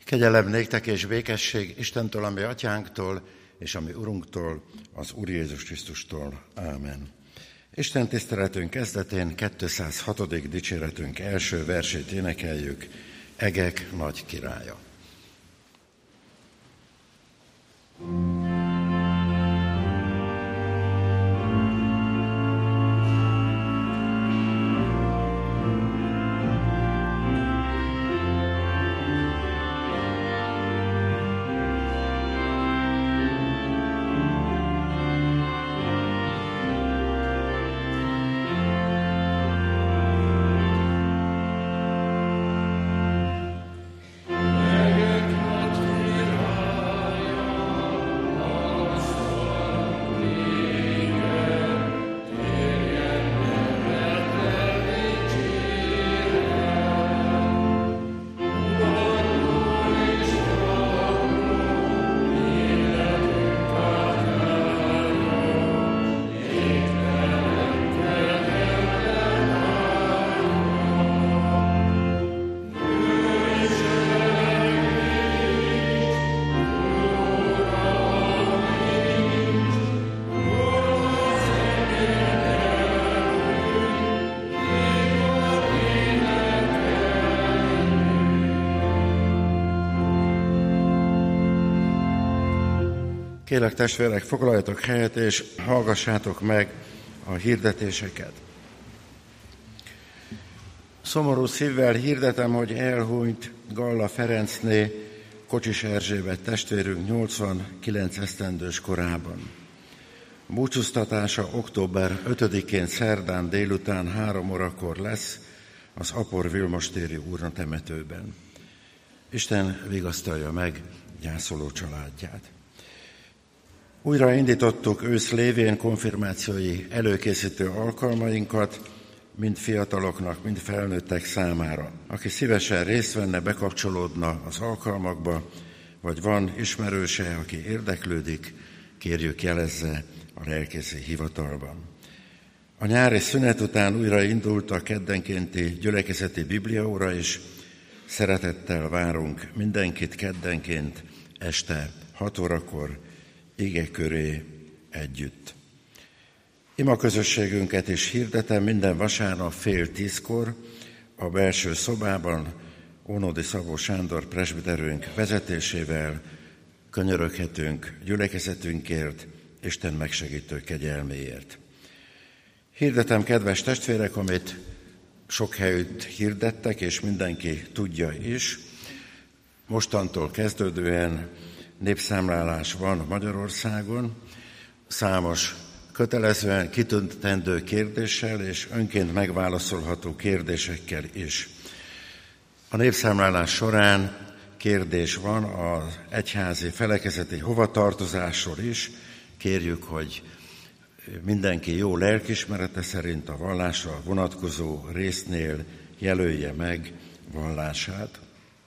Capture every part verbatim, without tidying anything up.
Kegyelem néktek és békesség Istentől, ami atyánktól, és ami Urunktól, az Úr Jézus Krisztustól. Ámen. Isten tiszteletünk kezdetén kétszázhatodik dicséretünk első versét énekeljük, Egek nagy királya. Kérlek, testvérek, foglaljatok helyet, és hallgassátok meg a hirdetéseket. Szomorú szívvel hirdetem, hogy elhunyt Galla Ferencné, Kocsis Erzsébet testvérünk nyolcvankilenc esztendős korában. Búcsúztatása október ötödikén szerdán délután három órakor lesz az Apor Vilmostéri urnatemetőben. Isten vigasztalja meg gyászoló családját. Újra indítottuk ősz lévén konfirmációi előkészítő alkalmainkat, mind fiataloknak, mind felnőttek számára. Aki szívesen részt venne, bekapcsolódna az alkalmakba, vagy van ismerőse, aki érdeklődik, kérjük jelezze a lelkészi hivatalban. A nyári szünet után újra indult a keddenkénti gyülekezeti bibliaóra is. Szeretettel várunk mindenkit keddenként este hat órakor, ige köré együtt. Ima közösségünket is hirdetem minden vasárnap fél tízkor a belső szobában Ónodi Szabó Sándor presbiterünk vezetésével könyöröghetünk gyülekezetünkért, Isten megsegítő kegyelméért. Hirdetem, kedves testvérek, amit sok helyütt hirdettek, és mindenki tudja is. Mostantól kezdődően népszámlálás van Magyarországon, számos kötelezően kitüntetendő kérdéssel és önként megválaszolható kérdésekkel is. A népszámlálás során kérdés van az egyházi felekezeti hovatartozásról is. Kérjük, hogy mindenki jó lelkiismerete szerint a vallásra vonatkozó résznél jelölje meg vallását.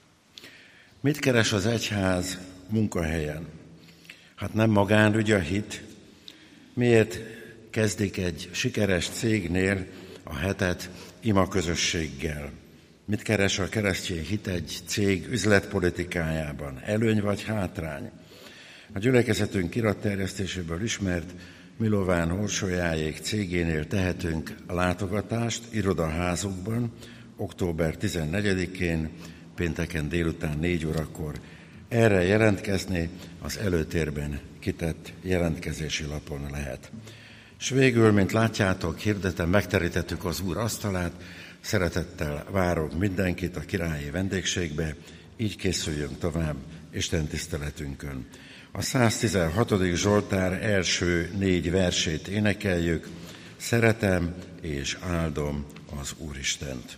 Mit keres az egyház munkahelyen? Hát nem magánügy a hit. Miért kezdik egy sikeres cégnél a hetet imaközösséggel? Mit keres a keresztény hit egy cég üzletpolitikájában? Előny vagy hátrány? A gyülekezetünk iratterjesztéséből ismert Milován Orsolyáék cégénél tehetünk látogatást irodaházukban október tizennegyedikén, pénteken délután négy órakor. Erre jelentkezni az előtérben kitett jelentkezési lapon lehet. És végül, mint látjátok, hirdetem, megterítettük az Úr asztalát, szeretettel várok mindenkit a királyi vendégségbe, így készüljünk tovább Isten tiszteletünkön. A száztizenhatodik Zsoltár első négy versét énekeljük, szeretem és áldom az Úristent.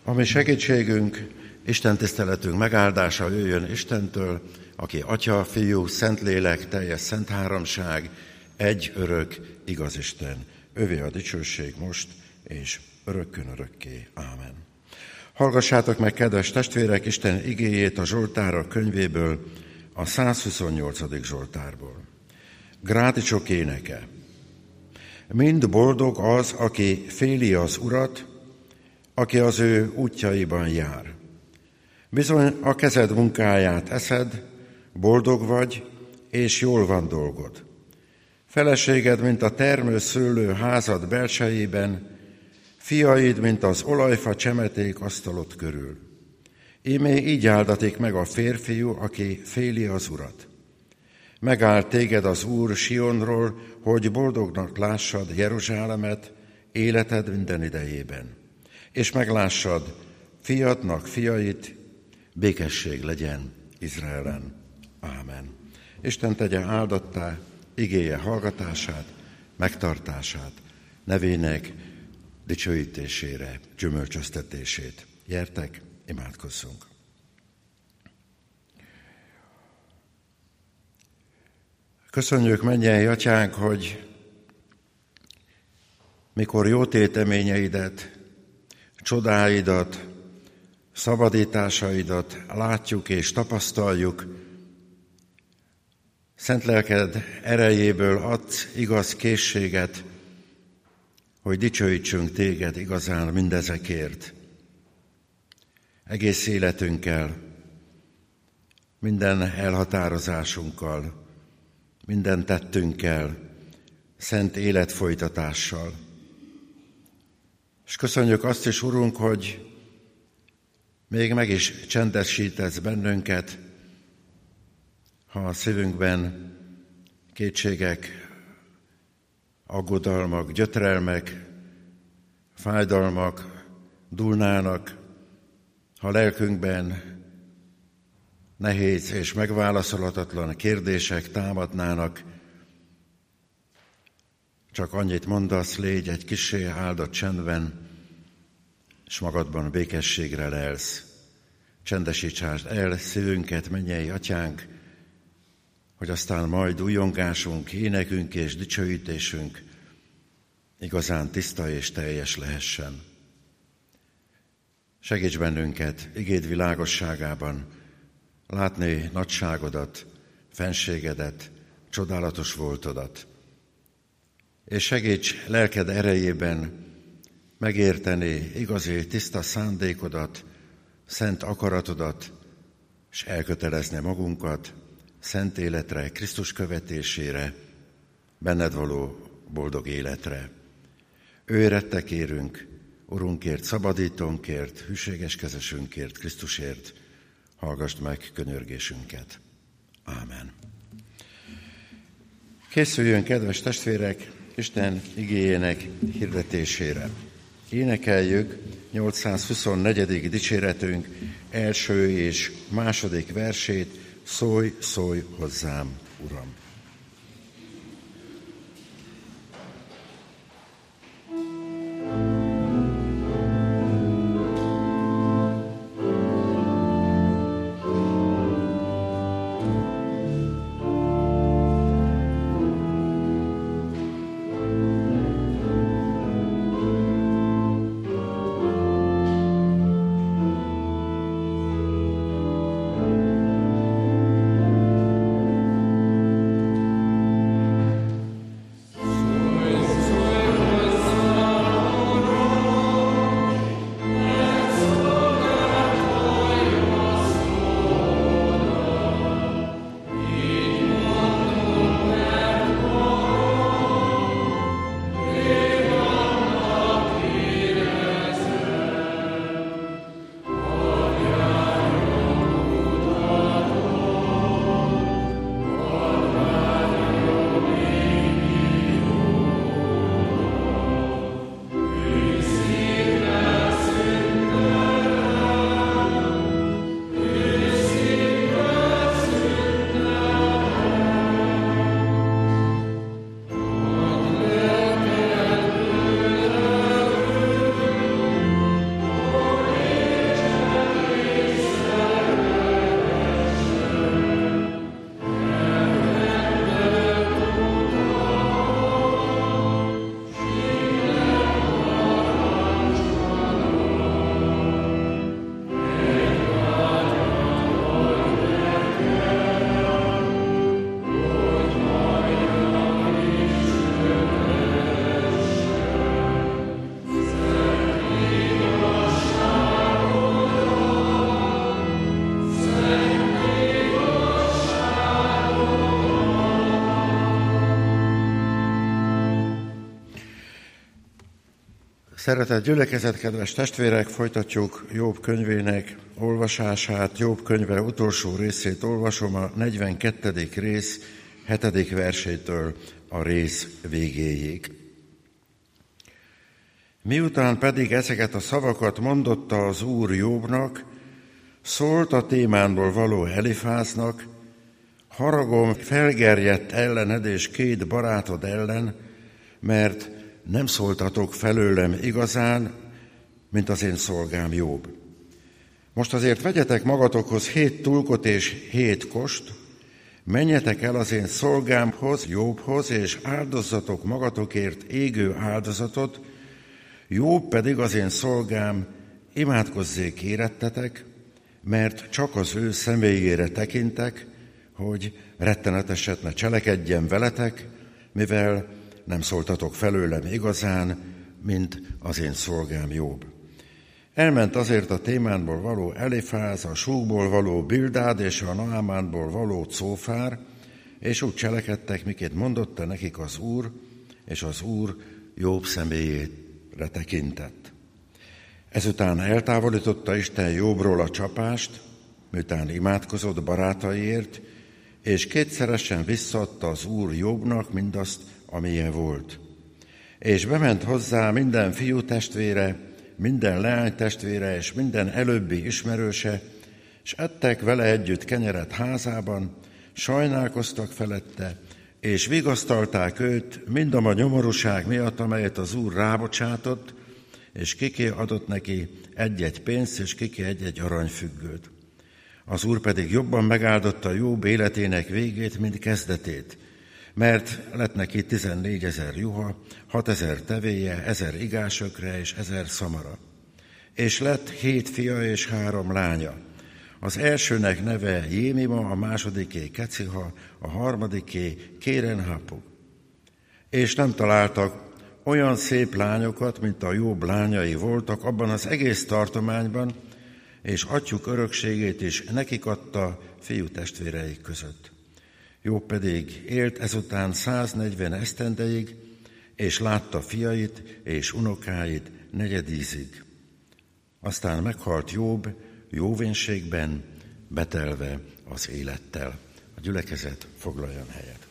Ami segítségünk, Isten tiszteletünk megáldása jöjjön Istentől, aki Atya, Fiú, Szentlélek, teljes szent háromság, egy örök, igaz Isten. Övé a dicsőség most, és örökkön örökké. Ámen. Hallgassátok meg, kedves testvérek, Isten igéjét a Zsoltárok könyvéből, a százhuszonnyolcadik Zsoltárból. Grádicsok éneke. Mind boldog az, aki féli az Urat, aki az ő útjaiban jár. Bizony a kezed munkáját eszed, boldog vagy, és jól van dolgod. Feleséged, mint a termőszőlő házad belsejében, fiaid, mint az olajfa csemeték asztalod körül. Ímé így áldatik meg a férfiú, aki féli az Urat. Megállt téged az Úr Sionról, hogy boldognak lássad Jeruzsálemet életed minden idejében. És meglássad fiadnak fiait, békesség legyen Izraelen. Ámen. Isten tegye áldottá igéje hallgatását, megtartását, nevének dicsőítésére, gyümölcsöztetését. Gyertek, imádkozzunk! Köszönjük, mennyei Atyánk, hogy mikor jó téteményeidet, csodáidat, szabadításaidat látjuk és tapasztaljuk, szent lelked erejéből adsz igaz készséget, hogy dicsőítsünk téged igazán mindezekért. Egész életünkkel, minden elhatározásunkkal, minden tettünkkel, szent életfolytatással. És köszönjük azt is, Urunk, hogy még meg is csendesítesz bennünket, ha a szívünkben kétségek, aggodalmak, gyötrelmek, fájdalmak dúlnának, ha lelkünkben nehéz és megválaszolhatatlan kérdések támadnának, csak annyit mondasz, légy egy kissé áldott csendben, és magadban békességre lelsz. Csendesítsd el szívünket, mennyei Atyánk, hogy aztán majd újongásunk, énekünk és dicsőítésünk igazán tiszta és teljes lehessen. Segíts bennünket igéd világosságában látni nagyságodat, fenségedet, csodálatos voltodat, és segíts lelked erejében megérteni igazi, tiszta szándékodat, szent akaratodat, és elkötelezni magunkat szent életre, Krisztus követésére, benned való boldog életre. Ő érette kérünk, Urunkért, szabadítónkért, hűséges kezesünkért, Krisztusért, hallgassd meg könyörgésünket. Ámen. Készüljön, kedves testvérek, Isten igéjének hirdetésére. Énekeljük nyolcszázhuszonnegyedik dicséretünk első és második versét, Szólj, szólj hozzám, Uram! Szeretett gyülekezet, kedves testvérek, folytatjuk Jobb könyvének olvasását. Jobb könyve utolsó részét olvasom, a negyvenkettedik rész hetedik versétől a rész végéig. Miután pedig ezeket a szavakat mondotta az Úr Jobbnak, szólt a Témánból való Elifáznak: haragom felgerjedt ellened és két barátod ellen, mert nem szóltatok felőlem igazán, mint az én szolgám Jobb. Most azért vegyetek magatokhoz hét tulkot és hét kost, menjetek el az én szolgámhoz, Jobbhoz, és áldozzatok magatokért égő áldozatot, Jobb pedig az én szolgám imádkozzék érettetek, mert csak az ő személyére tekintek, hogy retteneteset ne cselekedjen veletek, mivel nem szóltatok felőlem igazán, mint az én szolgám Jobb. Elment azért a Témánból való Elifáz, a Súkból való Bildád és a Naamánból való Cófár, és úgy cselekedtek, miként mondotta nekik az Úr, és az Úr Jobb személyére tekintett. Ezután eltávolította Isten Jobbról a csapást, miután imádkozott barátaiért, és kétszeresen visszaadta az Úr Jobbnak mindazt, amilyen volt. És bement hozzá minden fiú testvére, minden leány testvére és minden előbbi ismerőse, és ettek vele együtt kenyeret házában, sajnálkoztak felette, és vigasztalták őt mindam a nyomorúság miatt, amelyet az Úr rábocsátott, és kiké adott neki egy-egy pénzt, és kiké egy-egy aranyfüggőt. Az Úr pedig jobban megáldotta Jobb életének végét, mint kezdetét, mert lett neki tizennégyezer juha, hatezer tevéje, ezer igásökre és ezer szamara. És lett hét fia és három lánya. Az elsőnek neve Jémima, a másodiké Keciha, a harmadiké Kérenhapuk. És nem találtak olyan szép lányokat, mint a Jobb lányai voltak abban az egész tartományban, és atyjuk örökségét is nekik adta fiú testvéreik között. Jobb pedig élt ezután száznegyven esztendeig, és látta fiait és unokáit negyedízig. Aztán meghalt Jobb jóvénségben, betelve az élettel. A gyülekezet foglaljon helyet.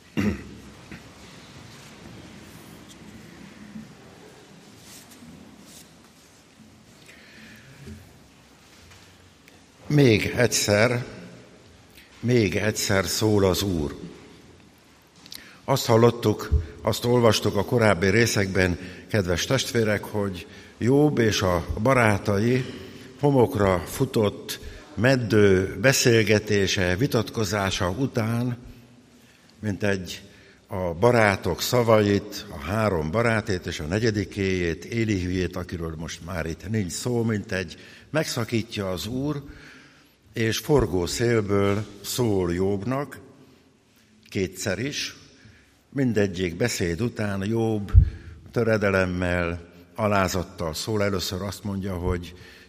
Még egyszer, még egyszer szól az Úr. Azt hallottuk, azt olvastuk a korábbi részekben, kedves testvérek, hogy Jobb és a barátai homokra futott meddő beszélgetése, vitatkozása után, mint egy a barátok szavait, a három barátét és a negyedikéjét, Élihűjét, akiről most már itt nincs szó, mint egy megszakítja az Úr, és forgó szélből szól Jobbnak, kétszer is, mindegyik beszéd után Jobb töredelemmel, alázattal szól. Először azt mondja, hogy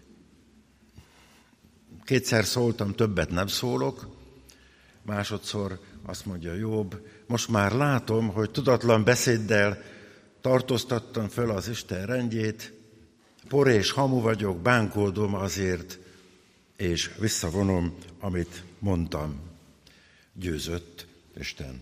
kétszer szóltam, többet nem szólok. Másodszor azt mondja Jobb, most már látom, hogy tudatlan beszéddel tartóztattam föl az Isten rendjét, por és hamu vagyok, bánkódom azért, és visszavonom, amit mondtam. Győzött Isten.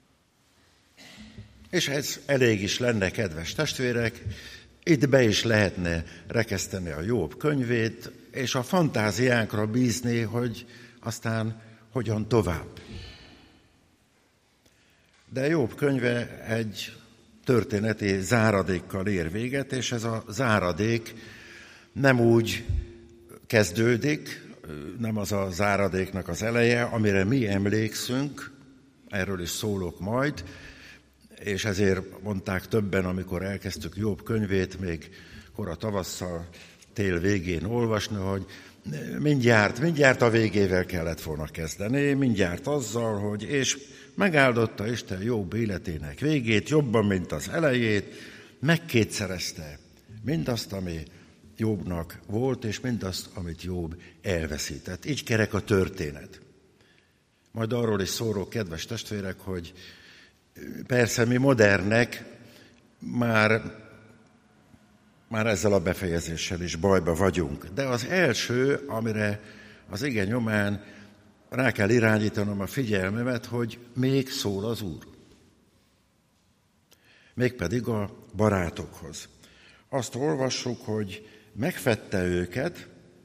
És ez elég is lenne, kedves testvérek, itt be is lehetne rekeszteni a Jobb könyvét, és a fantáziánkra bízni, hogy aztán hogyan tovább. De Jobb könyve egy történeti záradékkal ér véget, és ez a záradék nem úgy kezdődik, nem az a záradéknak az eleje, amire mi emlékszünk, erről is szólok majd, és ezért mondták többen, amikor elkezdtük Jobb könyvét, még kora tavasszal, tél végén olvasni, hogy mindjárt, mindjárt a végével kellett volna kezdeni, mindjárt azzal, hogy és megáldotta Isten Jobb életének végét, jobban, mint az elejét, megkétszerezte mindazt, ami Jobbnak volt, és mindazt, amit Jobb elveszített. Így kerek a történet. Majd arról is szólok, kedves testvérek, hogy persze mi modernek már már ezzel a befejezéssel is bajba vagyunk. De az első, amire az ige nyomán rá kell irányítanom a figyelmemet, hogy még szól az Úr. Mégpedig a barátokhoz. Azt olvassuk, hogy megfedte őket,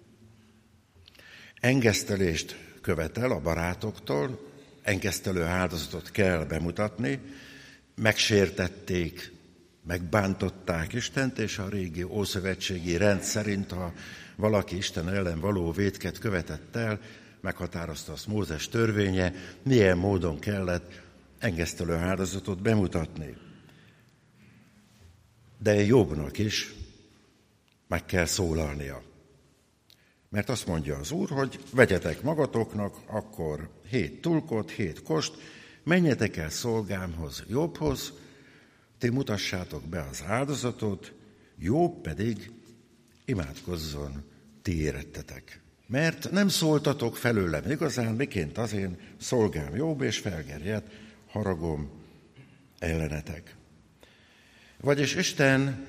engesztelést követel a barátoktól, engesztelő áldozatot kell bemutatni, megsértették, megbántották Istent, és a régi ószövetségi rend szerint, ha valaki Isten ellen való vétket követett el, meghatározta azt Mózes törvénye, milyen módon kellett engesztelő áldozatot bemutatni. De Jobbnak is meg kell szólalnia. Mert azt mondja az Úr, hogy vegyetek magatoknak akkor hét tulkot, hét kost, menjetek el szolgámhoz, Jobbhoz, ti mutassátok be az áldozatot, Jobb pedig imádkozzon ti érettetek. Mert nem szóltatok felőlem igazán, miként az én szolgám Jobb, és felgerjedt haragom ellenetek. Vagyis Isten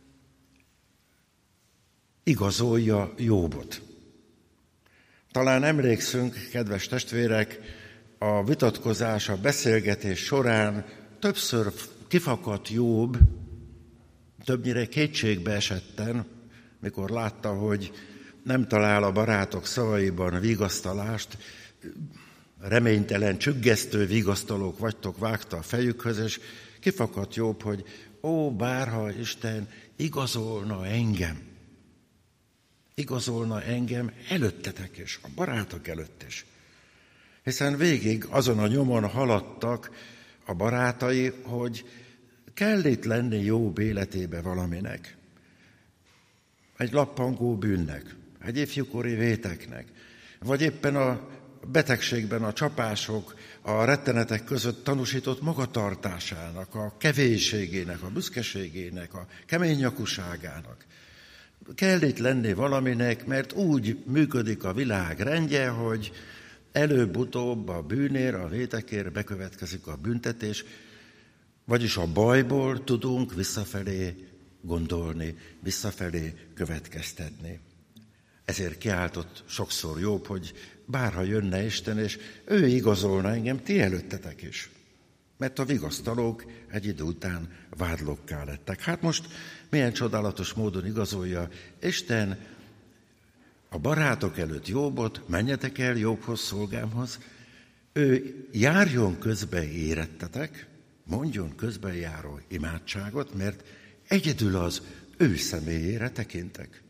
igazolja Jobbot. Talán emlékszünk, kedves testvérek, a vitatkozás, a beszélgetés során többször kifakadt Jobb, többnyire kétségbe esetten, mikor látta, hogy nem talál a barátok szavaiban vigasztalást, reménytelen, csüggesztő vigasztalók vagytok, vágta a fejükhöz, és kifakadt Jobb, hogy ó, bárha Isten igazolna engem, igazolna engem előttetek is, a barátok előtt is. Hiszen végig azon a nyomon haladtak a barátai, hogy kell itt lenni Jobb életébe valaminek. Egy lappangó bűnnek, egy ifjúkori véteknek, vagy éppen a betegségben a csapások, a rettenetek között tanúsított magatartásának, a kevésségének, a büszkeségének, a keménynyakuságának. Kell itt lenni valaminek, mert úgy működik a világ rendje, hogy előbb-utóbb a bűnér, a vétekért bekövetkezik a büntetés, vagyis a bajból tudunk visszafelé gondolni, visszafelé következtetni. Ezért kiáltott sokszor Jobb, hogy bárha jönne Isten, és ő igazolna engem, ti előttetek is. Mert a vigasztalók egy idő után vádlókká lettek. Hát most milyen csodálatos módon igazolja Isten a barátok előtt Jobbot, menjetek el Jobbhoz, szolgámhoz, ő járjon közbe érettetek, mondjon közbenjáró imádságot, mert egyedül az ő személyére tekintek.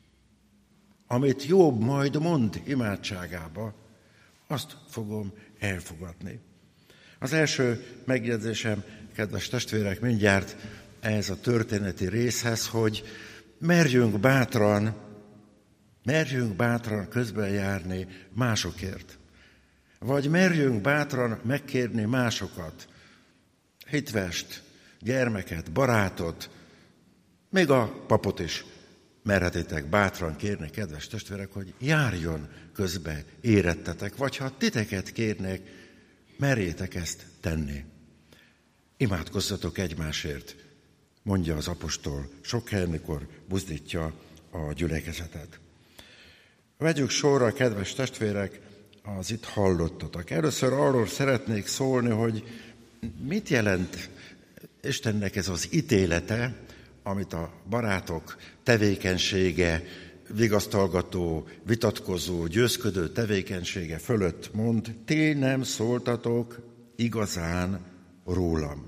Amit Jobb majd mond imádságába, azt fogom elfogadni. Az első megjegyzésem, kedves testvérek, mindjárt ehhez a történeti részhez, hogy merjünk bátran, merjünk bátran közbenjárni másokért. Vagy merjünk bátran megkérni másokat, hitvest, gyermeket, barátot, még a papot is merhetitek bátran kérni, kedves testvérek, hogy járjon közbe érettetek, vagy ha titeket kérnek, merjétek ezt tenni. Imádkozzatok egymásért, mondja az apostol sok helyen, mikor buzdítja a gyülekezetet. Vegyük sorra, kedves testvérek, az itt hallottatok. Először arról szeretnék szólni, hogy mit jelent Istennek ez az ítélete, amit a barátok tevékenysége, vigasztalgató, vitatkozó, győzködő tevékenysége fölött mond, ti nem szóltatok igazán rólam.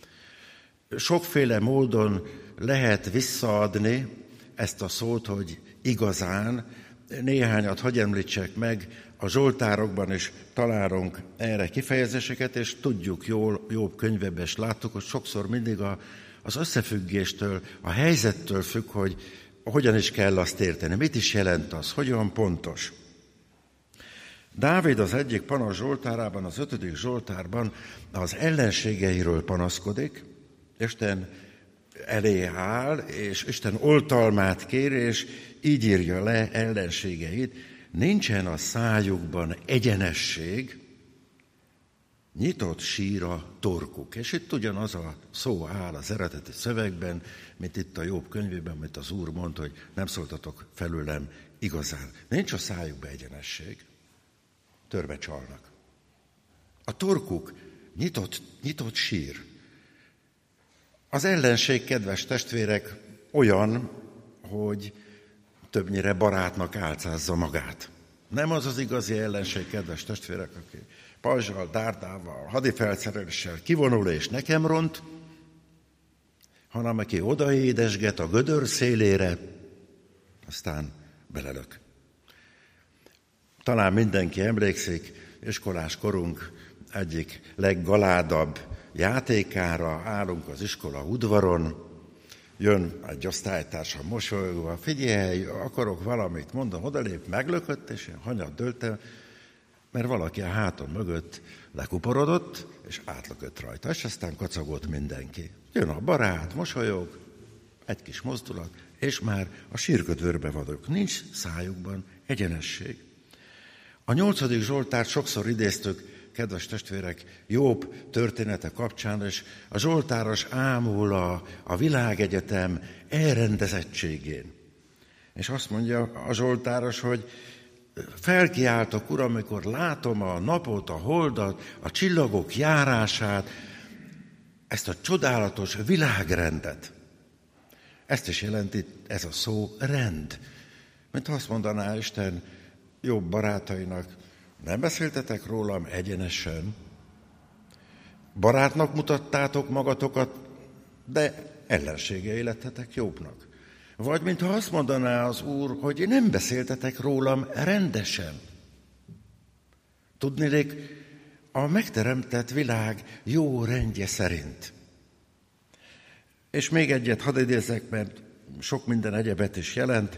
Sokféle módon lehet visszaadni ezt a szót, hogy igazán. Néhányat hadd említsek meg, a Zsoltárokban is találunk erre kifejezéseket, és tudjuk jól, Jobb könyvében is láttuk, hogy sokszor mindig a, az összefüggéstől, a helyzettől függ, hogy hogyan is kell azt érteni, mit is jelent az, hogyan pontos. Dávid az egyik panasz Zsoltárában, az ötödik Zsoltárban az ellenségeiről panaszkodik, Isten elé áll, és Isten oltalmát kér, és így írja le ellenségeit, nincsen a szájukban egyenesség, nyitott sír a torkuk. És itt ugyanaz a szó áll az eredeti szövegben, mint itt a Jobb könyvében, mint az Úr mondta, hogy nem szóltatok felőlem igazán. Nincs a szájukba egyenesség. Törbe csalnak. A torkuk nyitott, nyitott sír. Az ellenség, kedves testvérek, olyan, hogy többnyire barátnak álcázza magát. Nem az az igazi ellenség, kedves testvérek, aki pajzsal, dárdával, hadifelszereléssel kivonul és nekem ront, hanem aki odaédesget a gödör szélére, aztán belelök. Talán mindenki emlékszik iskolás korunk egyik leggaládabb játékára, állunk az iskola udvaron, jön egy osztálytársam mosolyogva, figyelj, akarok valamit, mondom, odalép, meglökött, és én hanyat dőltem, mert valaki a hátam mögött lekuporodott, és átlökött rajta, és aztán kacagott mindenki. Jön a barát, mosolyog, egy kis mozdulat, és már a sírgödörbe vagyok. Nincs szájukban egyenesség. A nyolcadik Zsoltárt sokszor idéztük, kedves testvérek, Jobb története kapcsán, és a zsoltáros ámul a, a világegyetem elrendezettségén. És azt mondja a zsoltáros, hogy felkiáltok, Uram, amikor látom a napot, a holdat, a csillagok járását, ezt a csodálatos világrendet. Ezt is jelenti ez a szó, rend. Mint azt mondaná Isten Jobb barátainak, nem beszéltetek rólam egyenesen, barátnak mutattátok magatokat, de ellenségei lettetek Jobbnak. Vagy mintha azt mondaná az Úr, hogy nem beszéltetek rólam rendesen. Tudniillik, a megteremtett világ jó rendje szerint. És még egyet hadd idézzek, mert sok minden egyebet is jelent.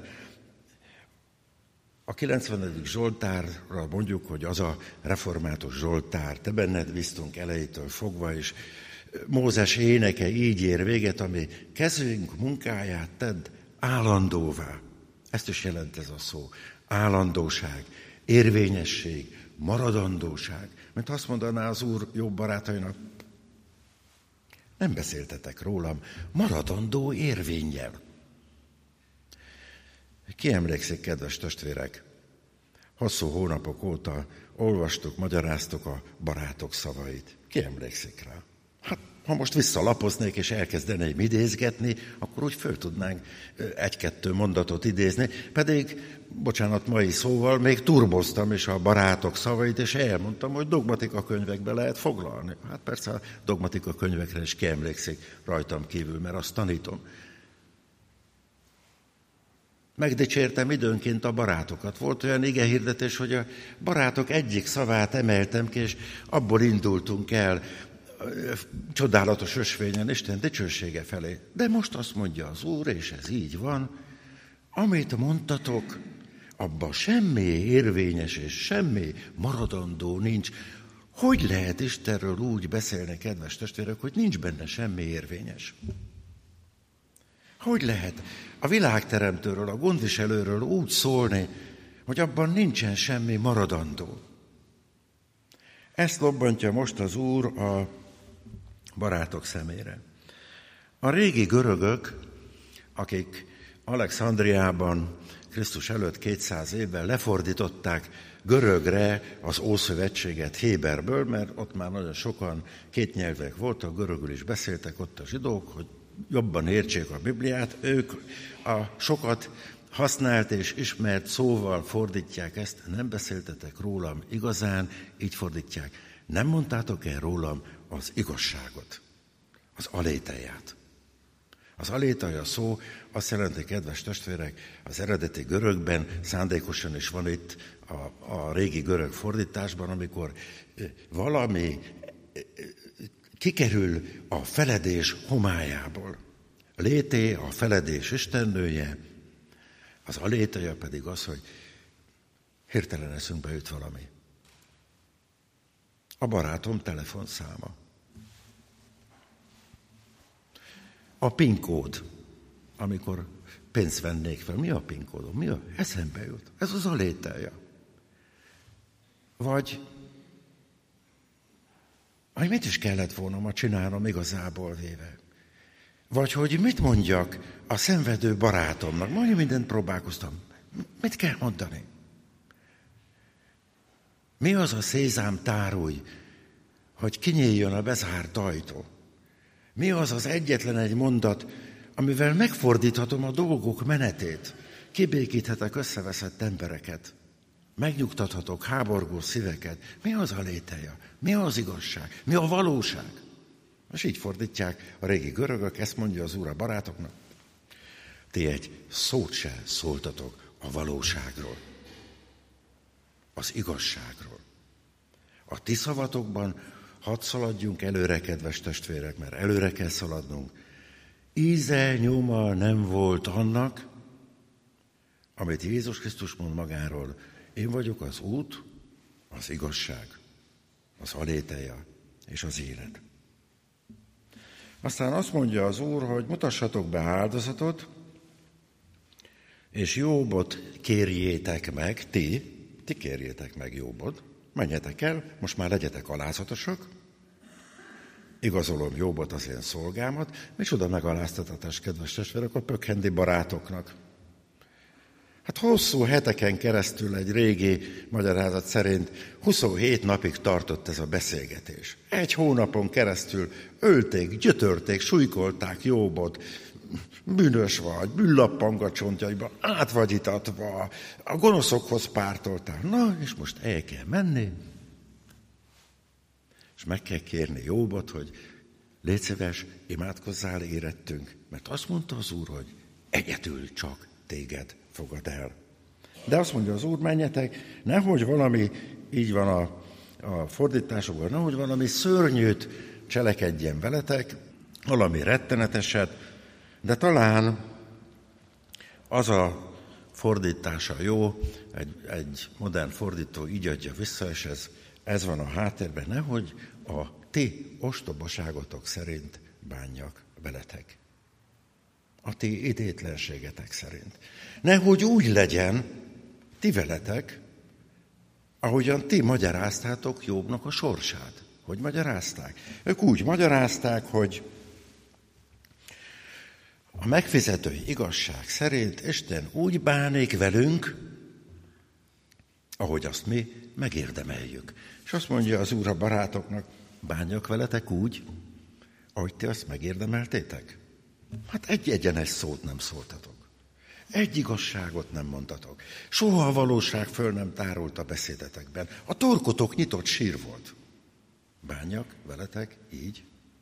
A kilencvenedik Zsoltárra mondjuk, hogy az a református Zsoltár, te benned bíztunk elejétől fogva, és Mózes éneke így ér véget, ami kezünk munkáját tedd állandóvá. Ezt is jelent ez a szó. Állandóság, érvényesség, maradandóság. Mint azt mondaná az Úr Jobb barátainak, nem beszéltetek rólam maradandó érvénnyel. Ki emlékszik, kedves testvérek? Hosszú hónapok óta olvastuk, magyaráztuk a barátok szavait. Ki emlékszik rá? Hát, ha most visszalapoznék és elkezdenék idézgetni, akkor úgy föl tudnánk egy-kettő mondatot idézni, pedig, bocsánat, mai szóval még turboztam is a barátok szavait, és elmondtam, hogy dogmatika könyvekbe lehet foglalni. Hát persze a dogmatika könyvekre is ki emlékszik rajtam kívül, mert azt tanítom. Megdicsértem időnként a barátokat. Volt olyan igehirdetés, hogy a barátok egyik szavát emeltem ki, és abból indultunk el csodálatos ösvényen Isten dicsősége felé. De most azt mondja az Úr, és ez így van, amit mondtatok, abban semmi érvényes és semmi maradandó nincs. Hogy lehet Istenről úgy beszélni, kedves testvérek, hogy nincs benne semmi érvényes? Hogy lehet a világteremtőről, a gondviselőről úgy szólni, hogy abban nincsen semmi maradandó? Ezt lobbantja most az Úr a barátok szemére. A régi görögök, akik Alexandriában Krisztus előtt kétszáz évvel lefordították görögre az Ószövetséget Héberből, mert ott már nagyon sokan kétnyelvek voltak, görögül is beszéltek ott a zsidók, hogy jobban értsék a Bibliát, ők a sokat használt és ismert szóval fordítják ezt, nem beszéltetek rólam igazán, így fordítják. Nem mondtátok el rólam az igazságot, az aléteját. Az alétaja szó azt jelenti, kedves testvérek, az eredeti görögben szándékosan is van itt a, a régi görög fordításban, amikor valami kikerül a feledés homályából. Lété a feledés istennője, az alétaja pedig az, hogy hirtelen eszünkbe jut valami. A barátom telefonszáma. A PIN kód, amikor pénzt vennék fel. Mi a PIN kódom? Mi a? Eszembe jut. Ez az alétaja. Vagy hogy mit is kellett volna ma csinálnom igazából véve. Vagy hogy mit mondjak a szenvedő barátomnak. Majd mindent próbálkoztam. Mit kell mondani? Mi az a szézám tárulj, hogy kinyíljon a bezárt ajtó? Mi az az egyetlen egy mondat, amivel megfordíthatom a dolgok menetét? Kibékíthetek összeveszett embereket? Megnyugtathatok háborgó szíveket? Mi az a léteje? Mi az igazság? Mi a valóság? Most így fordítják a régi görögök, ezt mondja az Úr a barátoknak. Ti egy szót se szóltatok a valóságról, az igazságról. A ti szavatokban hadd szaladjunk előre, kedves testvérek, mert előre kell szaladnunk. Íze, nyoma nem volt annak, amit Jézus Krisztus mond magáról. Én vagyok az út, az igazság, az aléteja és az élet. Aztán azt mondja az Úr, hogy mutassatok be áldozatot, és Jóbot kérjétek meg, ti, ti kérjétek meg Jóbot, menjetek el, most már legyetek alázatosak, igazolom Jóbot, az én szolgámat, micsoda megaláztatás, kedves testvérek, a pökhendi barátoknak. Hát hosszú heteken keresztül egy régi magyarázat szerint huszonhét napig tartott ez a beszélgetés. Egy hónapon keresztül ölték, gyötörték, súlykolták Jóbot, bűnös vagy, bűnlappang a csontjaiba, át vagy itatva, a gonoszokhoz pártoltál. Na, és most el kell menni, és meg kell kérni Jóbot, hogy légy szíves, imádkozzál érettünk, mert azt mondta az Úr, hogy egyedül csak téged fogad el. De azt mondja az Úr, menjetek, nehogy valami, így van a, a fordításokban, nehogy valami szörnyűt cselekedjen veletek, valami retteneteset, de talán az a fordítása jó, egy, egy modern fordító így adja vissza, és ez, ez van a háttérben, nehogy a ti ostobaságotok szerint bánjak veletek. A ti idétlenségetek szerint. Nehogy úgy legyen ti veletek, ahogyan ti magyaráztátok Jobbnak a sorsát. Hogy magyarázták? Ők úgy magyarázták, hogy a megfizetői igazság szerint Isten úgy bánik velünk, ahogy azt mi megérdemeljük. És azt mondja az Úr a barátoknak, bánjak veletek úgy, ahogy ti azt megérdemeltétek. Hát egy egyenes szót nem szóltatok. Egy igazságot nem mondtatok. Soha a valóság föl nem tárult a beszédetekben. A torkotok nyitott sír volt. Bánjak veletek így?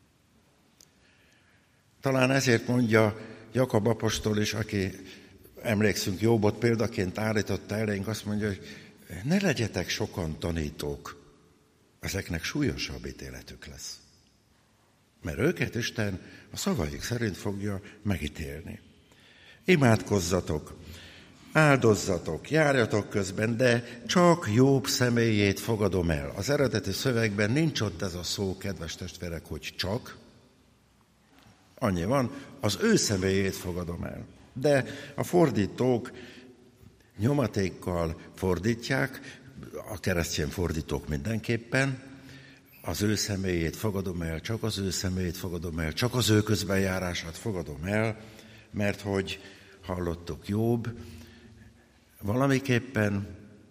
Talán ezért mondja Jakab apostol is, aki, emlékszünk, Jóbot példaként állította elénk, azt mondja, hogy ne legyetek sokan tanítók, ezeknek súlyosabb ítéletük lesz. Mert őket Isten a szavaik szerint fogja megítélni. Imádkozzatok, áldozzatok, járjatok közben, de csak Jobb személyét fogadom el. Az eredeti szövegben nincs ott ez a szó, kedves testvérek, hogy csak. Annyi van, az ő személyét fogadom el. De a fordítók nyomatékkal fordítják, a keresztény fordítók mindenképpen, az ő személyét fogadom el, csak az ő személyét fogadom el, csak az ő közbenjárását fogadom el, mert hogy hallottuk, Jobb valamiképpen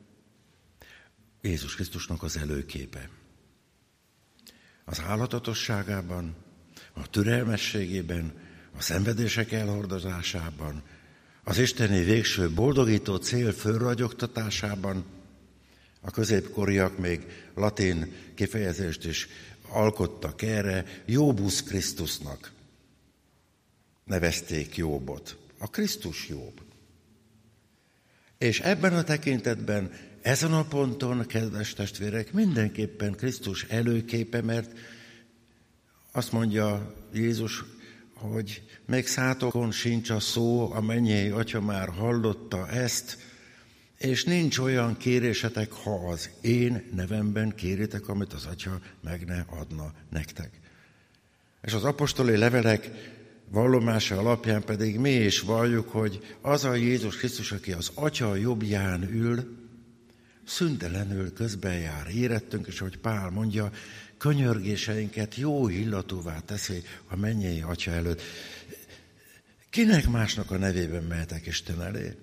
Jézus Krisztusnak az előképe. Az állatatosságában, a türelmességében, a szenvedések elhordozásában, az isteni végső boldogító cél fölragyogtatásában. A középkoriak még latin kifejezést is alkottak erre, Jobbus Krisztusnak nevezték Jobbot. A Krisztus Jobb. És ebben a tekintetben, ezen a ponton, kedves testvérek, mindenképpen Krisztus előképe, mert azt mondja Jézus, hogy még szátokon sincs a szó, a mennyei Atya már hallotta ezt, és nincs olyan kérésetek, ha az én nevemben kéritek, amit az Atya meg ne adna nektek. És az apostoli levelek vallomása alapján pedig mi is valljuk, hogy az a Jézus Krisztus, aki az Atya jobbján ül, szüntelenül közbenjár érettünk, és ahogy Pál mondja, könyörgéseinket jó illatúvá teszi a mennyei Atya előtt. Kinek másnak a nevében mehetek Isten elé?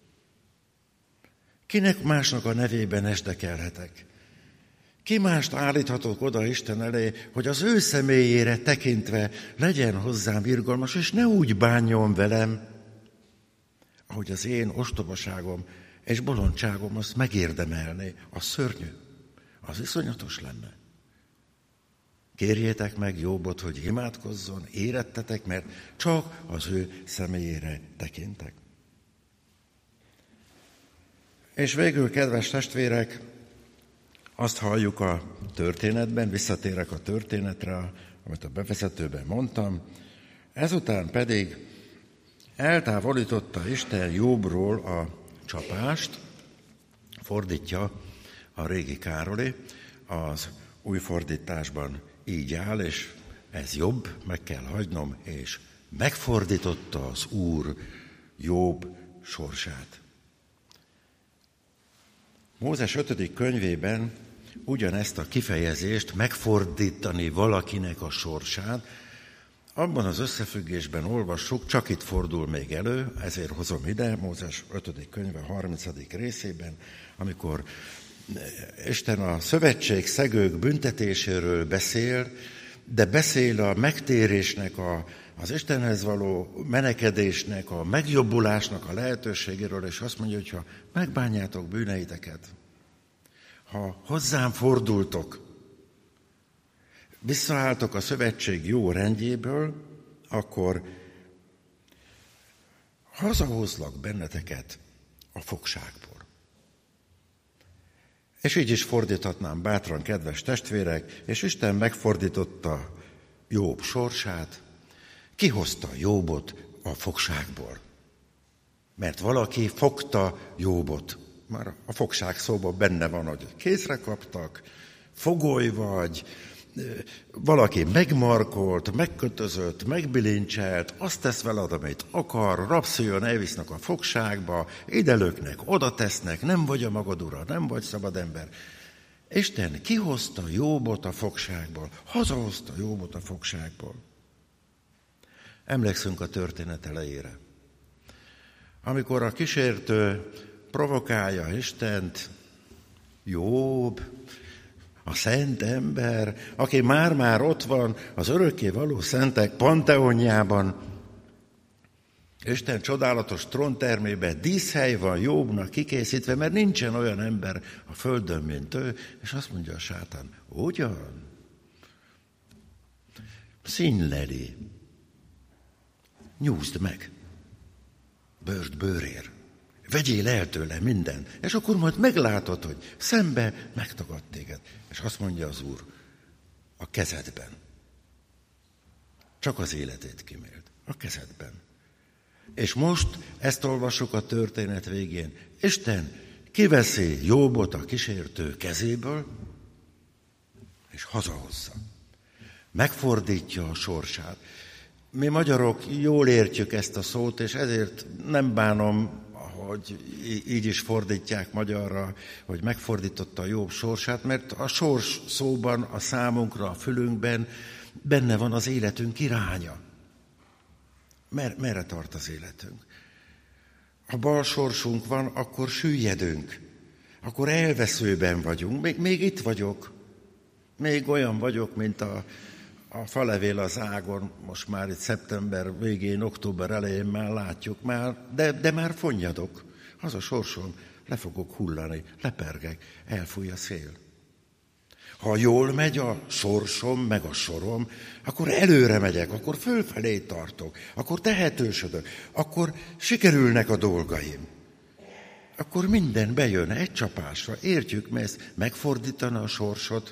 Kinek másnak a nevében esdekelhetek? Ki mást állíthatok oda Isten elé, hogy az ő személyére tekintve legyen hozzám irgalmas, és ne úgy bánjon velem, ahogy az én ostobaságom és bolondságom azt megérdemelné. Az szörnyű, az iszonyatos lenne. Kérjétek meg Jobbot, hogy imádkozzon, érettetek, mert csak az ő személyére tekintek. És végül, kedves testvérek, azt halljuk a történetben, visszatérek a történetre, amit a bevezetőben mondtam, ezután pedig eltávolította Isten Jobbról a csapást, fordítja a régi Károly, az új fordításban így áll, és ez jobb, meg kell hagynom, és megfordította az Úr Jobb sorsát. Mózes ötödik könyvében ugyanezt a kifejezést, megfordítani valakinek a sorsát, abban az összefüggésben olvassuk, csak itt fordul még elő, ezért hozom ide, Mózes ötödik könyve harmincadik részében, amikor Isten a szövetség szegők büntetéséről beszél, de beszél a megtérésnek, a, az Istenhez való menekedésnek, a megjobbulásnak a lehetőségéről, és azt mondja, hogy ha megbánjátok bűneiteket, ha hozzám fordultok, visszaálltok a szövetség jó rendjéből, akkor hazahozlak benneteket a fogságból. És így is fordíthatnám bátran, kedves testvérek, és Isten megfordította Jobb sorsát, kihozta Jobbot a fogságból. Mert valaki fogta Jobbot. Már a fogság szóban benne van, hogy kézre kaptak, fogoly vagy, valaki megmarkolt, megkötözött, megbilincselt, azt tesz veled, amit akar, rabszoljon, elvisznek a fogságba, ide löknek, oda tesznek, nem vagy a magad ura, nem vagy szabad ember. Isten kihozta Jobbot a fogságból, hazahozta Jobbot a fogságból. Emlékszünk a történet elejére. Amikor a kísértő provokálja Istent, Jobb, a szent ember, aki már-már ott van az örökkévaló szentek panteonjában, Isten csodálatos tróntermében díszhely van Jobbnak kikészítve, mert nincsen olyan ember a földön, mint ő, és azt mondja a sátán, ugyan? Színleli, nyúzd meg, bőrd bőrér, vegyél el tőle minden, és akkor majd meglátod, hogy szembe megtagad téged. És azt mondja az Úr, a kezedben. Csak az életét kimélt, a kezedben. És most ezt olvassuk a történet végén. Isten kiveszi Jobbot a kísértő kezéből, és hazahozza. Megfordítja a sorsát. Mi magyarok jól értjük ezt a szót, és ezért nem bánom, hogy így is fordítják magyarra, hogy megfordította a Jobb sorsát, mert a sors szóban, a számunkra, a fülünkben benne van az életünk iránya. Mer- merre tart az életünk? Ha bal sorsunk van, akkor süllyedünk, akkor elveszőben vagyunk. Még, még itt vagyok, még olyan vagyok, mint a, a falevél az ágon, most már itt szeptember végén, október elején már látjuk, már, de, de már fonnyadok. Az a sorsom, le fogok hullani, lepergek, elfúj a szél. Ha jól megy a sorsom, meg a sorom, akkor előre megyek, akkor fölfelé tartok, akkor tehetősödök, akkor sikerülnek a dolgaim. Akkor minden bejön egy csapásra. Értjük, mert ezt megfordítana a sorsot,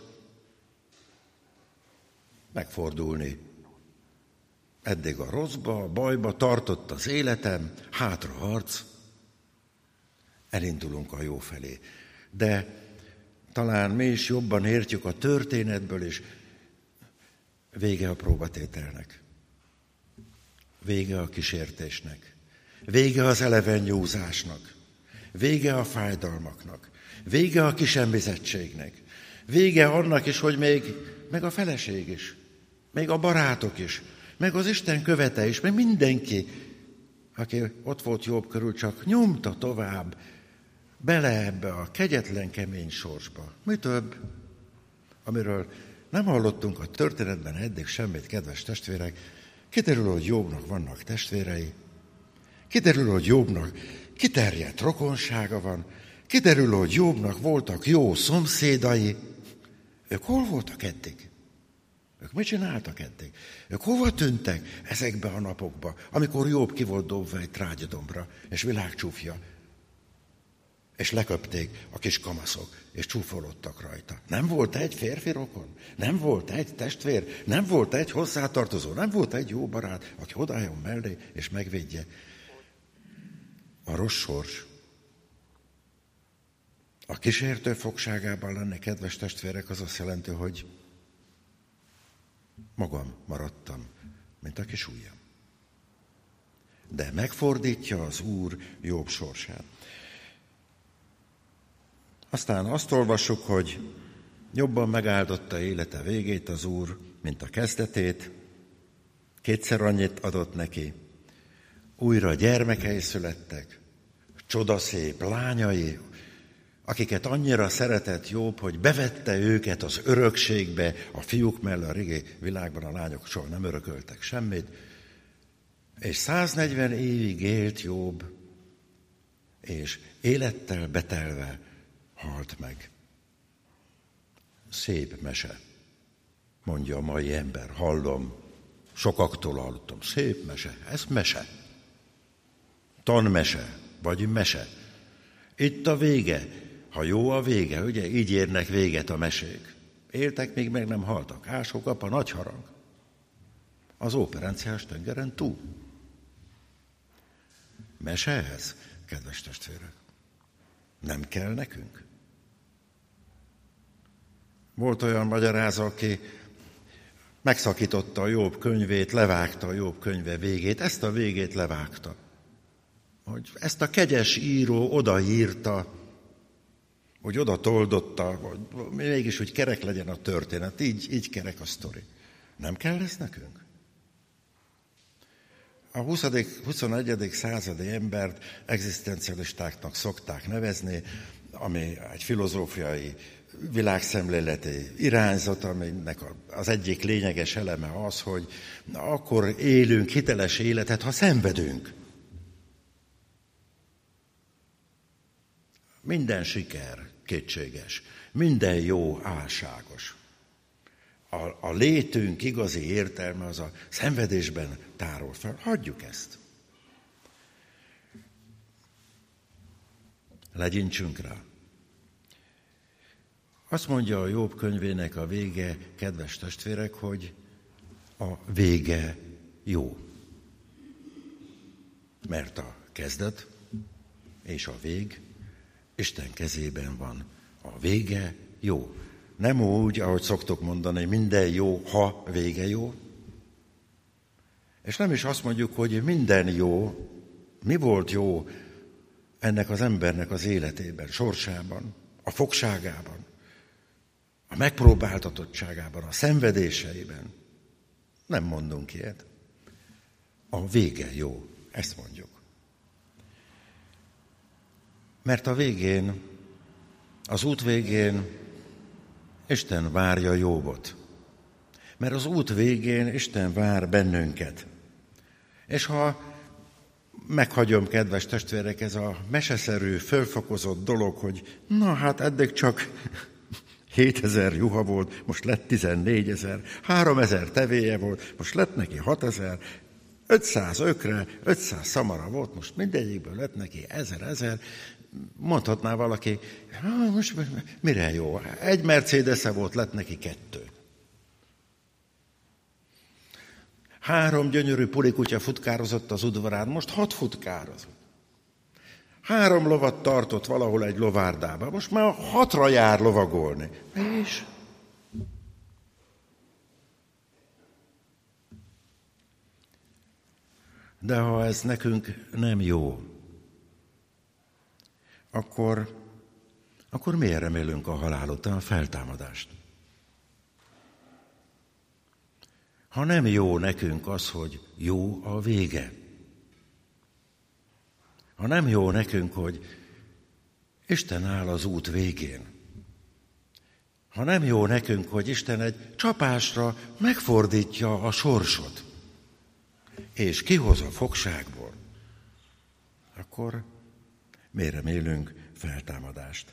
megfordulni. Eddig a rosszba, a bajba tartott az életem, hátra harc, elindulunk a jó felé. De talán mi is jobban értjük a történetből, és vége a próbatételnek. Vége a kísértésnek. Vége az eleven nyúzásnak. vége a fájdalmaknak, vége a kisemmizettségnek, vége annak is, hogy még meg a feleség is, még a barátok is, meg az Isten követe is, meg mindenki, aki ott volt Jobb körül, csak nyomta tovább bele ebbe a kegyetlen, kemény sorsba. Mi több, amiről nem hallottunk a történetben eddig semmit, kedves testvérek, kiderül, hogy Jobbnak vannak testvérei, kiderül, hogy Jobbnak kiterjedt rokonsága van, kiderül, hogy Jobbnak voltak jó szomszédai. Ők hol voltak eddig? Ők mit csináltak eddig? Ők hova tűntek ezekbe a napokba, amikor Jobb ki volt dobva egy trágyadombra, és világcsúfja, és leköpték a kis kamaszok, és csúfolódtak rajta. Nem volt egy férfi rokon? Nem volt egy testvér? Nem volt egy hozzátartozó? Nem volt egy jó barát, aki odálljon mellé, és megvédje? A rossz sors a kísértő fogságában lenni, kedves testvérek, az azt jelenti, hogy magam maradtam, mint a kis ujjam. De megfordítja az Úr Jobb sorsát. Aztán azt olvassuk, hogy jobban megáldotta élete végét az Úr, mint a kezdetét, kétszer annyit adott neki, újra gyermekei születtek, csodaszép lányai, akiket annyira szeretett Jobb, hogy bevette őket az örökségbe, a fiúk mellett, a régi világban a lányok soha nem örököltek semmit, és száznegyven évig élt Jobb, és élettel betelve halt meg. Szép mese, mondja a mai ember, hallom, sokaktól hallottam, szép mese, ez mese, tanmese, vagy mese. Itt a vége, ha jó a vége, ugye így érnek véget a mesék. Éltek, még meg nem haltak, ásókap a nagy harang. Az óperenciás tengeren túl. Mese ez, kedves testvérek? Nem kell nekünk? Volt olyan magyarázó, aki megszakította a Jobb könyvét, levágta a Jobb könyve végét, ezt a végét levágta. Hogy ezt a kegyes író odaírta, hogy oda toldotta, hogy mégis, hogy kerek legyen a történet, így, így kerek a sztori. Nem kell ez nekünk? A huszadik, huszonegyedik századi embert egzisztencialistáknak szokták nevezni, ami egy filozófiai, világszemléleti irányzat, aminek az egyik lényeges eleme az, hogy akkor élünk hiteles életet, ha szenvedünk. Minden siker kétséges, minden jó álságos. A, a létünk igazi értelme az a szenvedésben tárol fel. Hagyjuk ezt. Legyintsünk rá. Azt mondja a Jobb könyvének a vége, kedves testvérek, hogy a vége jó. Mert a kezdet és a vég Isten kezében van. A vége jó. Nem úgy, ahogy szoktuk mondani, minden jó, ha vége jó. És nem is azt mondjuk, hogy minden jó. Mi volt jó ennek az embernek az életében, sorsában, a fogságában, a megpróbáltatottságában, a szenvedéseiben. Nem mondunk ilyet. A vége jó. Ezt mondjuk. Mert a végén, az út végén Isten várja Jobbot. Mert az út végén Isten vár bennünket. És ha meghagyom, kedves testvérek, ez a meseszerű, fölfokozott dolog, hogy na hát eddig csak hétezer juha volt, most lett tizennégyezer, háromezer tevéje volt, most lett neki hatezer, ötszáz ökre, ötszáz szamara volt, most mindegyikből lett neki ezer-ezer. Mondhatná valaki, hát most mire jó? Egy Mercedes-e volt, lett neki kettő. Három gyönyörű pulikutya futkározott az udvarán, most hat futkározott. Három lovat tartott valahol egy lovárdába, most már hatra jár lovagolni. És? De ha ez nekünk nem jó, akkor, akkor miért remélünk a halál után feltámadást? Ha nem jó nekünk az, hogy jó a vége. Ha nem jó nekünk, hogy Isten áll az út végén. Ha nem jó nekünk, hogy Isten egy csapásra megfordítja a sorsot, és kihoz a fogságból, akkor miért remélünk feltámadást?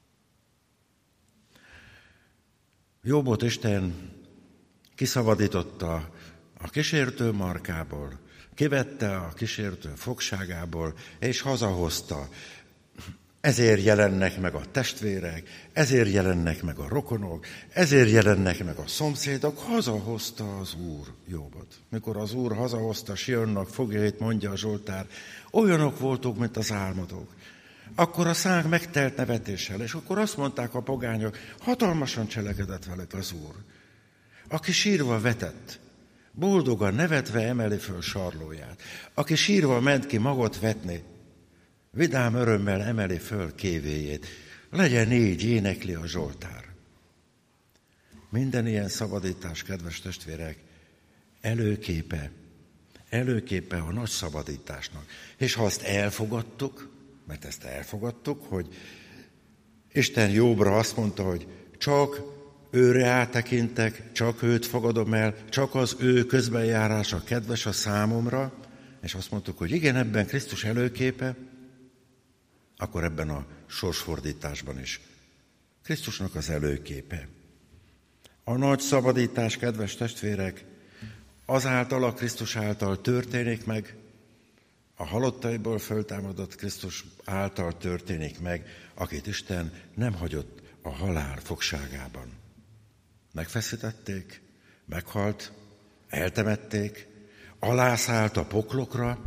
Jobbot Isten kiszabadította a kísértő markából, kivette a kísértő fogságából, és hazahozta. Ezért jelennek meg a testvérek, ezért jelennek meg a rokonok, ezért jelennek meg a szomszédok. Hazahozta az Úr Jobbot. Mikor az Úr hazahozta Sionnak fogjait, mondja a Zsoltár, olyanok voltunk, mint az álmodók. Akkor a szánk megtelt nevetéssel, és akkor azt mondták a pogányok, hatalmasan cselekedett velük az Úr. Aki sírva vetett, boldogan nevetve emeli föl sarlóját. Aki sírva ment ki magot vetni, vidám örömmel emeli föl kévéjét. Legyen így, énekli a Zsoltár. Minden ilyen szabadítás, kedves testvérek, előképe, előképe a nagy szabadításnak. És ha azt elfogadtuk, mert ezt elfogadtuk, hogy Isten Jobbra azt mondta, hogy csak őre áttekintek, csak őt fogadom el, csak az ő közbenjárása kedves a számomra, és azt mondtuk, hogy igen, ebben Krisztus előképe, akkor ebben a sorsfordításban is Krisztusnak az előképe. A nagy szabadítás, kedves testvérek, azáltal a Krisztus által történik meg, a halottaiból föltámadott Krisztus által történik meg, akit Isten nem hagyott a halál fogságában. Megfeszítették, meghalt, eltemették, alászállt a poklokra,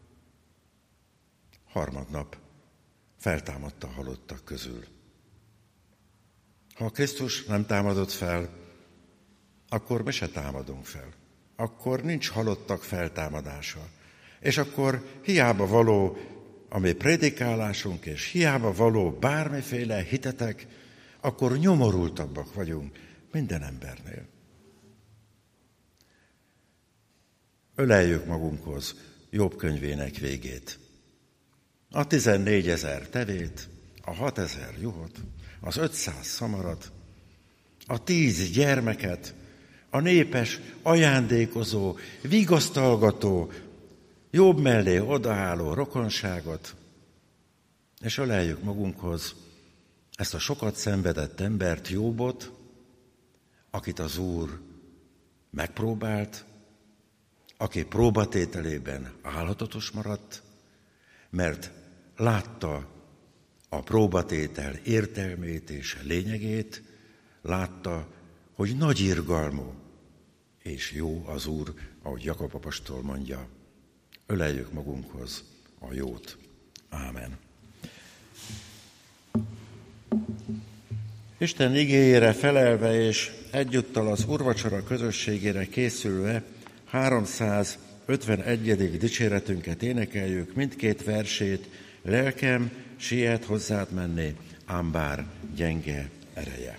harmadnap feltámadta a halottak közül. Ha Krisztus nem támadott fel, akkor mi se támadunk fel. Akkor nincs halottak feltámadása. És akkor hiába való a mi prédikálásunk, és hiába való bármiféle hitetek, akkor nyomorultabbak vagyunk minden embernél. Öleljük magunkhoz Jobb könyvének végét. A tizennégyezer tevét, a hatezer juhot, az ötszáz szamarat, a tíz gyermeket, a népes, ajándékozó, vigasztalgató, Jobb mellé odaálló rokonságot, és öleljük magunkhoz ezt a sokat szenvedett embert, Jobbot, akit az Úr megpróbált, aki próbatételében álhatatos maradt, mert látta a próbatétel értelmét és lényegét, látta, hogy nagy irgalmú és jó az Úr, ahogy Jakab apostol mondja. Öleljük magunkhoz a jót. Ámen. Isten igéjére felelve és egyúttal az úrvacsora közösségére készülve háromszázötvenegyedik dicséretünket énekeljük, mindkét versét. Lelkem siet hozzád menni, ám bár gyenge ereje.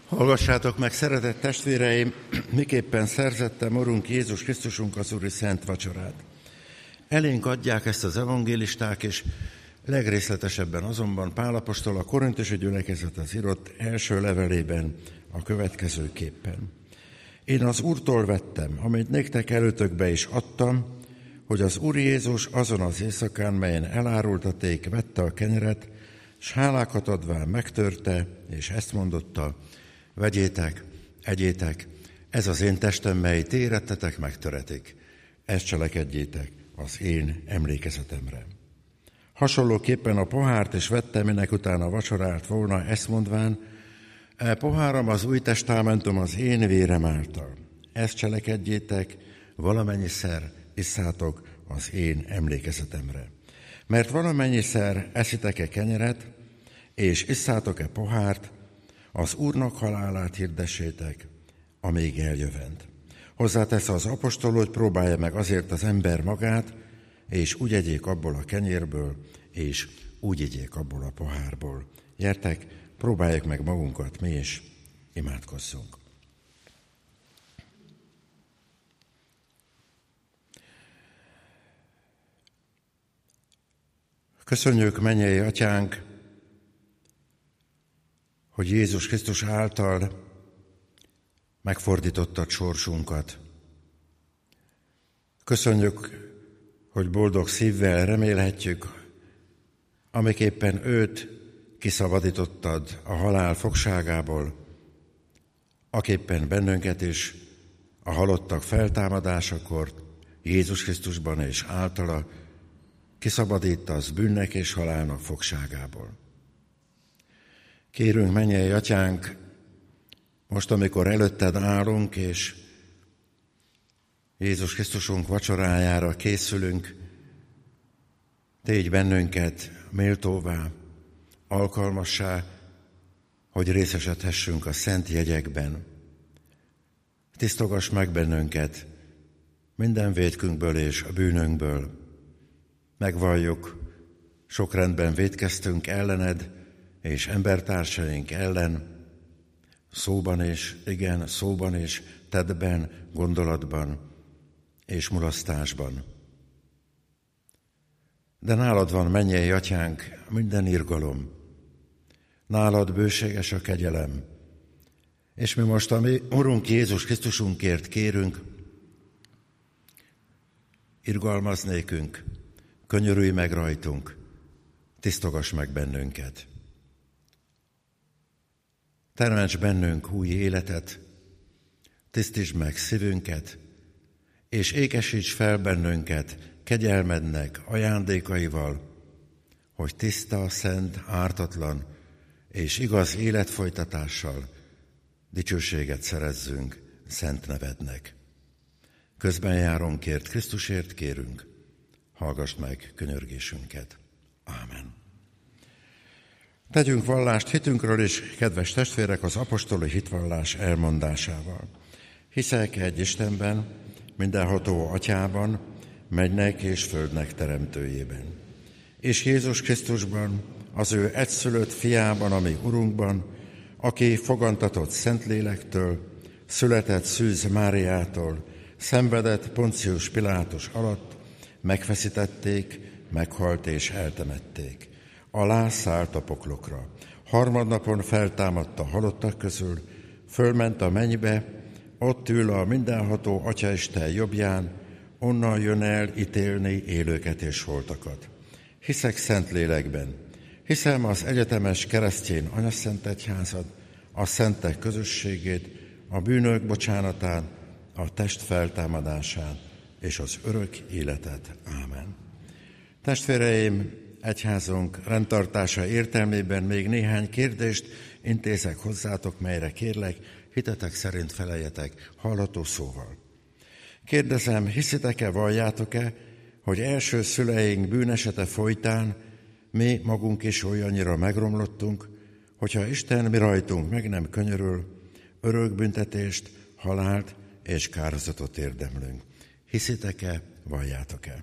Hallgassátok meg, szeretett testvéreim, miképpen szerzettem Urunk Jézus Krisztusunk az Úri Szent Vacsorát. Elénk adják ezt az evangélisták, és legrészletesebben azonban Pál apostol a korintusi gyülekezethez írott első levelében a következőképpen. Én az Úrtól vettem, amit néktek előtökbe is adtam, hogy az Úr Jézus azon az éjszakán, melyen elárultaték, vette a kenyeret, s hálákat adván megtörte, és ezt mondotta: vegyétek, egyétek, ez az én testem, mely ti érettetek, megtöretik. Ezt cselekedjétek az én emlékezetemre. Hasonlóképpen a pohárt is vette, minek utána vacsorált volna, ezt mondván: e poháram az új testamentum az én vérem által. Ezt cselekedjétek, valamennyiszer isszátok az én emlékezetemre. Mert valamennyiszer eszitek-e kenyeret, és isszátok-e pohárt, az Úrnak halálát hirdessétek, amíg eljövend. Hozzátesz az apostol, hogy próbálja meg azért az ember magát, és úgy egyék abból a kenyérből, és úgy egyék abból a pohárból. Gyertek, próbáljuk meg magunkat mi is, imádkozzunk. Köszönjük, mennyei Atyánk, hogy Jézus Krisztus által megfordítottad sorsunkat. Köszönjük, hogy boldog szívvel remélhetjük, amiképpen őt kiszabadítottad a halál fogságából, aképpen bennünket is a halottak feltámadásakor Jézus Krisztusban és általa kiszabadítasz bűnnek és halálnak fogságából. Kérünk, mennyei Atyánk, most, amikor előtted állunk, és Jézus Krisztusunk vacsorájára készülünk, tégy bennünket méltóvá, alkalmassá, hogy részesedhessünk a szent jegyekben. Tisztogass meg bennünket minden vétkünkből és a bűnünkből. Megvalljuk, sok rendben vétkeztünk ellened és embertársaink ellen, szóban és, igen, szóban és tettben, gondolatban és mulasztásban. De nálad van, mennyei Atyánk, minden irgalom, nálad bőséges a kegyelem, és mi most a mi Urunk Jézus Krisztusunkért kérünk, irgalmazz nékünk, könyörülj meg rajtunk, tisztogass meg bennünket. Teremts bennünk új életet, tisztítsd meg szívünket, és ékesíts fel bennünket kegyelmednek ajándékaival, hogy tiszta, szent, ártatlan és igaz életfolytatással dicsőséget szerezzünk szent nevednek. Közben járónkért, Krisztusért kérünk, hallgass meg könyörgésünket. Ámen. Tegyünk vallást hitünkről is, kedves testvérek, az apostoli hitvallás elmondásával. Hiszek egy Istenben, mindenható Atyában, mennek és földnek teremtőjében. És Jézus Krisztusban, az ő egyszülött fiában, ami Urunkban, aki fogantatott Szentlélektől, született Szűz Máriától, szenvedett Poncius Pilátus alatt, megfeszítették, meghalt és eltemették. Alá szállt a poklokra. Harmadnapon feltámadt a halottak közül, fölment a mennybe, ott ül a mindenható Atyaisten jobbján, onnan jön el ítélni élőket és holtakat. Hiszek Szentlélekben, hiszem az egyetemes keresztény anyaszent egyházad, a szentek közösségét, a bűnök bocsánatán, a test feltámadásán és az örök életet. Ámen. Testvéreim, egyházunk rendtartása értelmében még néhány kérdést intézek hozzátok, melyre kérlek, hitetek szerint feleljetek hallható szóval. Kérdezem, hiszitek-e, valljátok-e, hogy első szüleink bűnesete folytán mi magunk is olyannyira megromlottunk, hogyha Isten mi rajtunk meg nem könyörül, örök büntetést, halált és kárhozatot érdemlünk. Hiszitek-e, valljátok-e?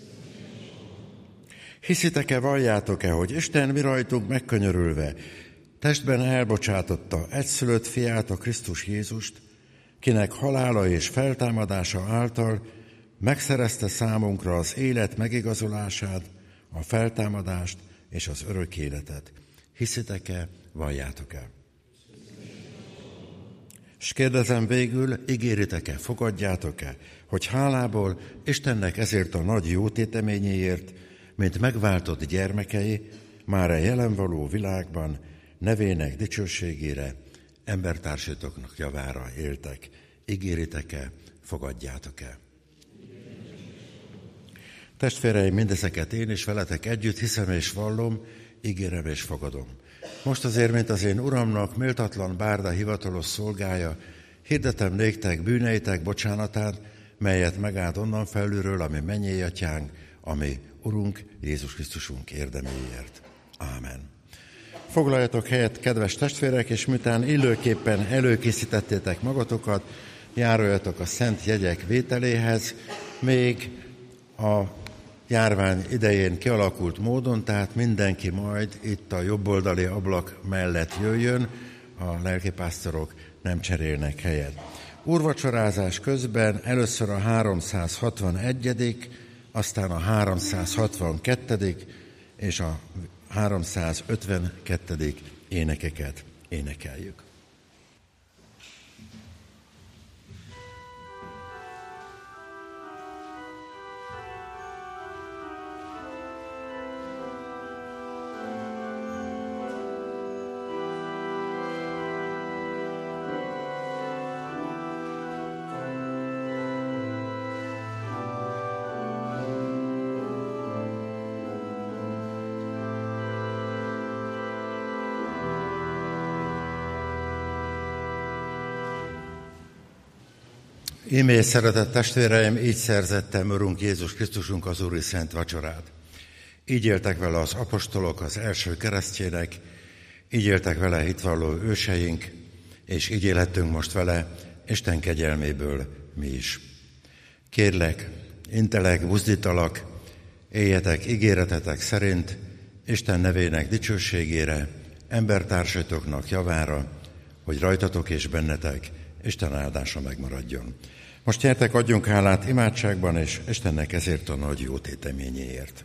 Hiszitek-e, valljátok-e, hogy Isten mi rajtunk megkönyörülve testben elbocsátotta egyszülött fiát, a Krisztus Jézust, kinek halála és feltámadása által megszerezte számunkra az élet megigazolását, a feltámadást és az örök életet. Hiszitek-e, valljátok-e? S kérdezem végül, ígéritek-e, fogadjátok-e, hogy hálából Istennek ezért a nagy jótéteményéért, mint megváltott gyermekei, már a jelen való világban nevének dicsőségére, embertársatoknak javára éltek. Ígéritek-e, fogadjátok-e? Testvéreim, mindezeket én is veletek együtt hiszem és vallom, ígérem és fogadom. Most azért, mint az én Uramnak méltatlan bárda hivatalos szolgája, hirdetem néktek bűneitek bocsánatát, melyet megállt onnan felülről, ami mennyei atyánk, ami Urunk Jézus Krisztusunk érdeméért. Ámen. Foglaljatok helyet, kedves testvérek, és miután illőképpen előkészítettétek magatokat, járuljatok a szent jegyek vételéhez, még a járvány idején kialakult módon, tehát mindenki majd itt a jobboldali ablak mellett jöjjön, a lelkipásztorok nem cserélnek helyet. Úrvacsorázás közben először a háromszázhatvanegyedik, aztán a háromszázhatvankettedik és a háromszázötvenkettedik énekeket énekeljük. Íme szeretett testvéreim, így szerzettem Urunk Jézus Krisztusunk az Úri Szent Vacsorát. Így éltek vele az apostolok, az első keresztjének, így éltek vele hitvalló őseink, és így élhettünk most vele Isten kegyelméből mi is. Kérlek, intelek, buzdítalak, éljetek ígéretetek szerint, Isten nevének dicsőségére, embertársatoknak javára, hogy rajtatok és bennetek Isten áldása megmaradjon. Most gyertek, adjunk hálát imádságban, és Istennek ezért a nagy jótéteményéért.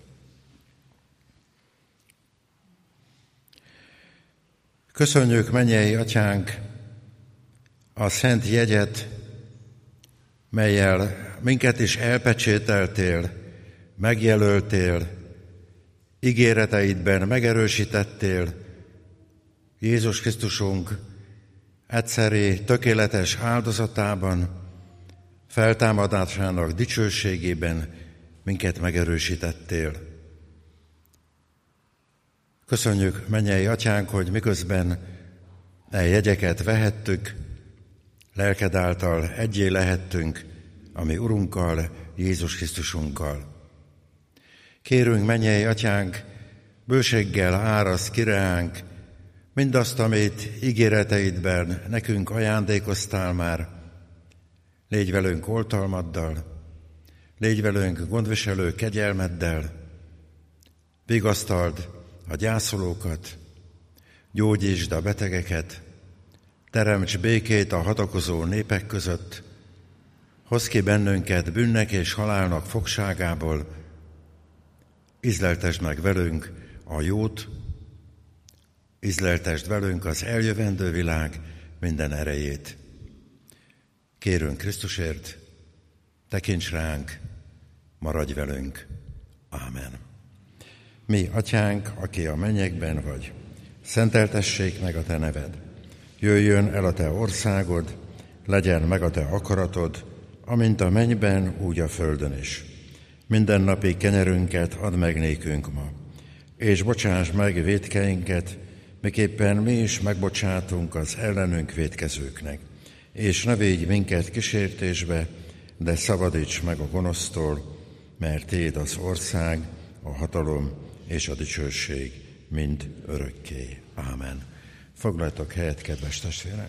Köszönjük, mennyei atyánk, a szent jegyet, mellyel minket is elpecsételtél, megjelöltél, ígéreteidben megerősítettél, Jézus Krisztusunk egyszeri tökéletes áldozatában, feltámadásának dicsőségében minket megerősítettél. Köszönjük, mennyei atyánk, hogy miközben e jegyeket vehettük, lelked által egyé lehettünk a mi Urunkkal, Jézus Krisztusunkkal. Kérünk, mennyei atyánk, bőséggel árasz ki reánk mindazt, amit ígéreteidben nekünk ajándékoztál már. Légy velünk oltalmaddal, légy velünk gondviselő kegyelmeddel, vigasztald a gyászolókat, gyógyítsd a betegeket, teremts békét a hadakozó népek között, hozz ki bennünket bűnnek és halálnak fogságából, ízleltesd meg velünk a jót, ízleltesd velünk az eljövendő világ minden erejét. Kérünk Krisztusért, tekints ránk, maradj velünk. Ámen. Mi, atyánk, aki a mennyekben vagy, szenteltessék meg a te neved. Jöjjön el a te országod, legyen meg a te akaratod, amint a mennyben, úgy a földön is. Mindennapi kenyerünket add meg nékünk ma, és bocsáss meg vétkeinket, miképpen mi is megbocsátunk az ellenünk vétkezőknek. És ne védj minket kísértésbe, de szabadíts meg a gonosztól, mert Téd az ország, a hatalom és a dicsőség mind örökké. Ámen. Foglaljatok helyet, kedves testvérek!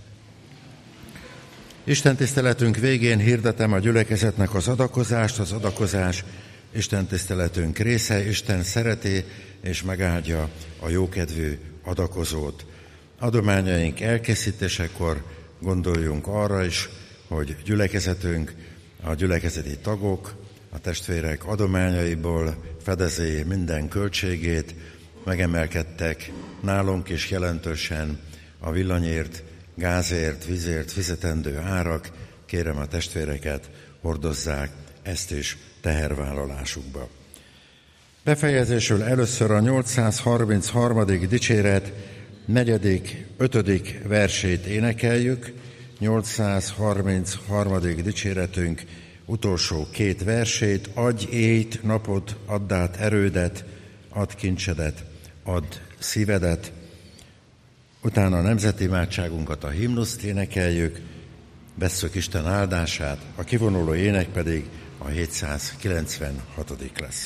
Isten tiszteletünk végén hirdetem a gyülekezetnek az adakozást. Az adakozás Isten tiszteletünk része. Isten szereti és megáldja a jókedvű adakozót. adományaink elkészítésekor gondoljunk arra is, hogy gyülekezetünk, a gyülekezeti tagok, a testvérek adományaiból fedezi minden költségét, megemelkedtek nálunk is jelentősen a villanyért, gázért, vízért fizetendő árak. Kérem a testvéreket, hordozzák ezt is tehervállalásukba. Befejezésül először a nyolcszázharmincharmadik dicséret negyedik, ötödik versét énekeljük. nyolcszázharmincharmadik dicséretünk utolsó két versét. Adj éjt, napot, add át erődet, add kincsedet, add szívedet. Utána a nemzetimádságunkat, a himnuszt énekeljük, vesszük Isten áldását, a kivonuló ének pedig a hétszázkilencvenhatodik lesz.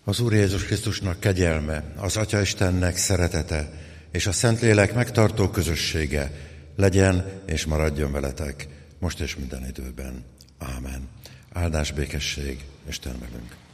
Az Úr Jézus Krisztusnak kegyelme, az Atya Istennek szeretete és a Szentlélek megtartó közössége legyen és maradjon veletek, most és minden időben. Ámen. Áldás, békesség, Isten velünk.